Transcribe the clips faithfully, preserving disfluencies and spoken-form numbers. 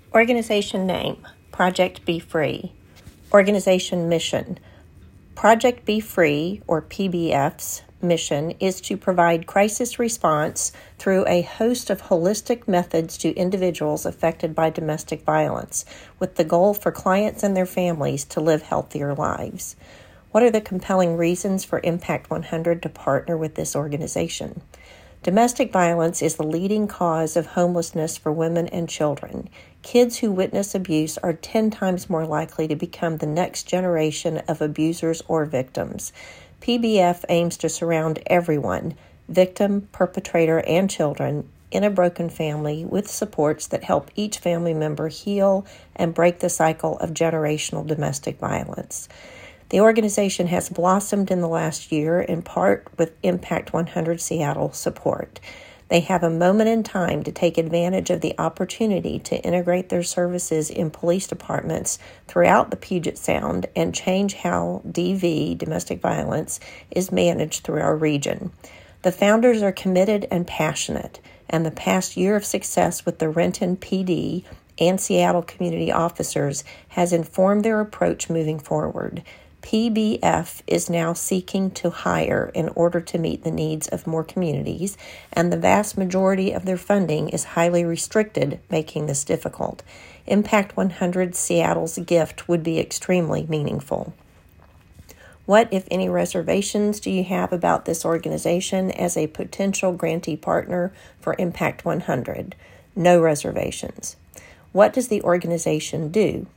Organization name, Project Be Free. Organization mission. Project Be Free, or P B F's, mission is to provide crisis response through a host of holistic methods to individuals affected by domestic violence, with the goal for clients and their families to live healthier lives. What are the compelling reasons for Impact one hundred to partner with this organization? Domestic violence is the leading cause of homelessness for women and children. Kids who witness abuse are ten times more likely to become the next generation of abusers or victims. P B F aims to surround everyone, victim, perpetrator, and children, in a broken family with supports that help each family member heal and break the cycle of generational domestic violence. The organization has blossomed in the last year, in part with Impact one hundred Seattle support. They have a moment in time to take advantage of the opportunity to integrate their services in police departments throughout the Puget Sound and change how D V, domestic violence, is managed through our region. The founders are committed and passionate, and the past year of success with the Renton P D and Seattle community officers has informed their approach moving forward. P B F is now seeking to hire in order to meet the needs of more communities, and the vast majority of their funding is highly restricted, making this difficult. Impact one hundred Seattle's gift would be extremely meaningful. What, if any, reservations do you have about this organization as a potential grantee partner for Impact one hundred? No reservations. What does the organization do?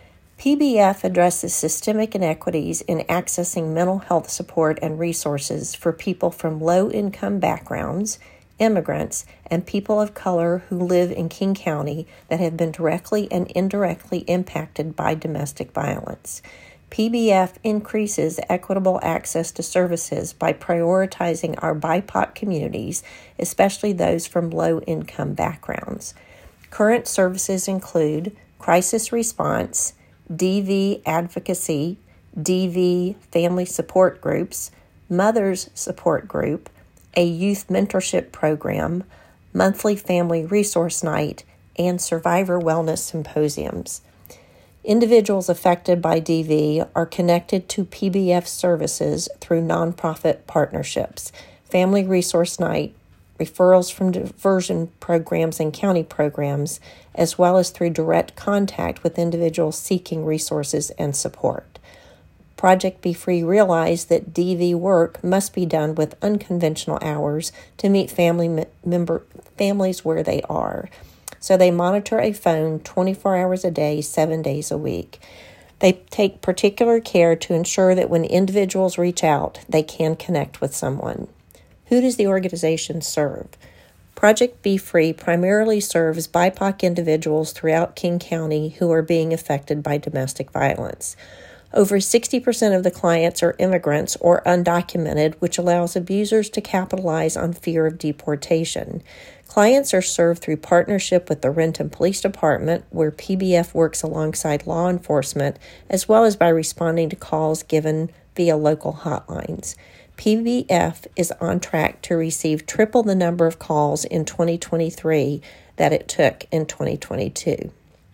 P B F addresses systemic inequities in accessing mental health support and resources for people from low-income backgrounds, immigrants, and people of color who live in King County that have been directly and indirectly impacted by domestic violence. P B F increases equitable access to services by prioritizing our B I P O C communities, especially those from low-income backgrounds. Current services include crisis response, D V advocacy, D V family support groups, mothers support group, a youth mentorship program, monthly family resource night, and survivor wellness symposiums. Individuals affected by D V are connected to P B F services through nonprofit partnerships, family resource night, referrals from diversion programs and county programs, as well as through direct contact with individuals seeking resources and support. Project Be Free realized that D V work must be done with unconventional hours to meet family member families where they are. So they monitor a phone twenty-four hours a day, seven days a week. They take particular care to ensure that when individuals reach out, they can connect with someone. Who does the organization serve? Project Be Free primarily serves B I P O C individuals throughout King County who are being affected by domestic violence. Over sixty percent of the clients are immigrants or undocumented, which allows abusers to capitalize on fear of deportation. Clients are served through partnership with the Renton Police Department, where P B F works alongside law enforcement, as well as by responding to calls given via local hotlines. P B F is on track to receive triple the number of calls in twenty twenty-three that it took in twenty twenty-two.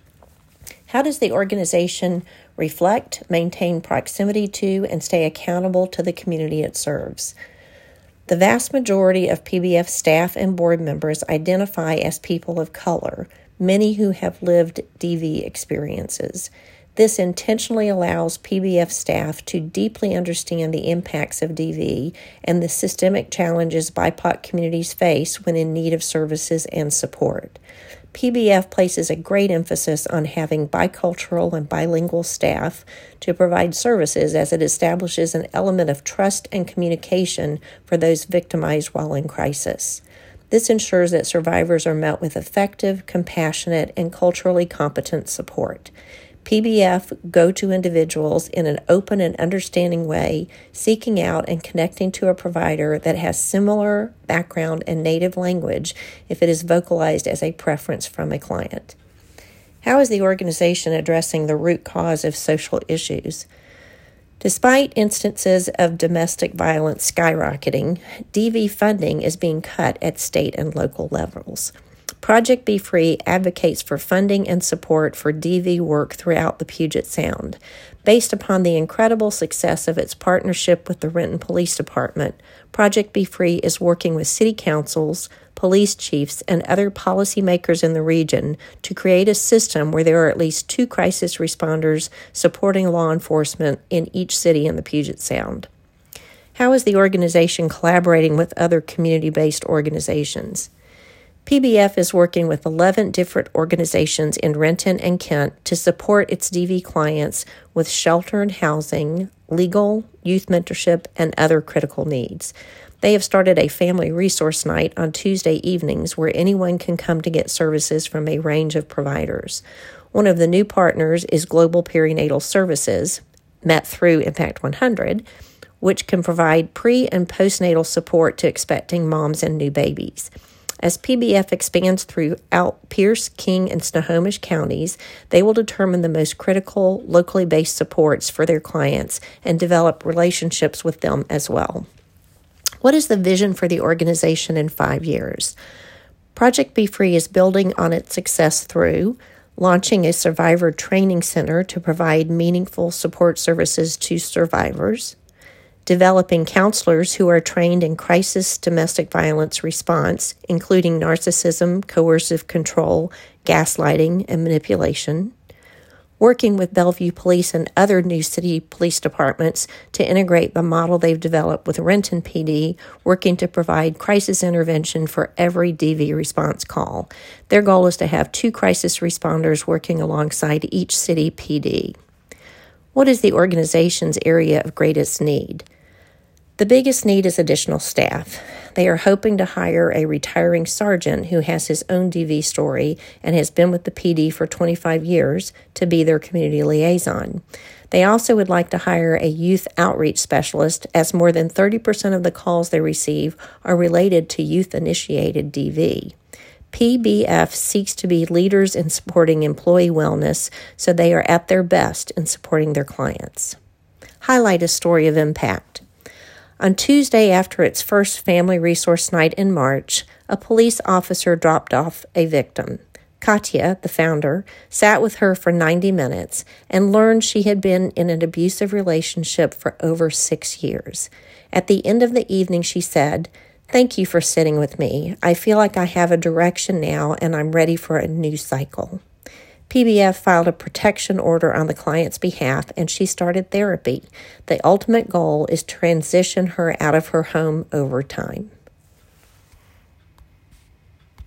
How does the organization reflect, maintain proximity to, and stay accountable to the community it serves? The vast majority of P B F staff and board members identify as people of color, many who have lived D V experiences. This intentionally allows P B F staff to deeply understand the impacts of D V and the systemic challenges B I P O C communities face when in need of services and support. P B F places a great emphasis on having bicultural and bilingual staff to provide services as it establishes an element of trust and communication for those victimized while in crisis. This ensures that survivors are met with effective, compassionate, and culturally competent support. P B F go to individuals in an open and understanding way, seeking out and connecting to a provider that has similar background and native language if it is vocalized as a preference from a client. How is the organization addressing the root cause of social issues? Despite instances of domestic violence skyrocketing, D V funding is being cut at state and local levels. Project Be Free advocates for funding and support for D V work throughout the Puget Sound. Based upon the incredible success of its partnership with the Renton Police Department, Project Be Free is working with city councils, police chiefs, and other policymakers in the region to create a system where there are at least two crisis responders supporting law enforcement in each city in the Puget Sound. How is the organization collaborating with other community-based organizations? P B F is working with eleven different organizations in Renton and Kent to support its D V clients with shelter and housing, legal, youth mentorship, and other critical needs. They have started a family resource night on Tuesday evenings where anyone can come to get services from a range of providers. One of the new partners is Global Perinatal Services, met through Impact one hundred, which can provide pre- and postnatal support to expecting moms and new babies. As P B F expands throughout Pierce, King, and Snohomish counties, they will determine the most critical, locally based supports for their clients and develop relationships with them as well. What is the vision for the organization in five years? Project Be Free is building on its success through launching a survivor training center to provide meaningful support services to survivors, developing counselors who are trained in crisis domestic violence response, including narcissism, coercive control, gaslighting, and manipulation, working with Bellevue Police and other new city police departments to integrate the model they've developed with Renton P D, working to provide crisis intervention for every D V response call. Their goal is to have two crisis responders working alongside each city P D. What is the organization's area of greatest need? The biggest need is additional staff. They are hoping to hire a retiring sergeant who has his own D V story and has been with the P D for twenty-five years to be their community liaison. They also would like to hire a youth outreach specialist, as more than thirty percent of the calls they receive are related to youth-initiated D V. P B F seeks to be leaders in supporting employee wellness, so they are at their best in supporting their clients. Highlight a story of impact. On Tuesday, after its first family resource night in March, a police officer dropped off a victim. Katya, the founder, sat with her for ninety minutes and learned she had been in an abusive relationship for over six years. At the end of the evening, she said, "Thank you for sitting with me. I feel like I have a direction now and I'm ready for a new cycle." P B F filed a protection order on the client's behalf and she started therapy. The ultimate goal is to transition her out of her home over time.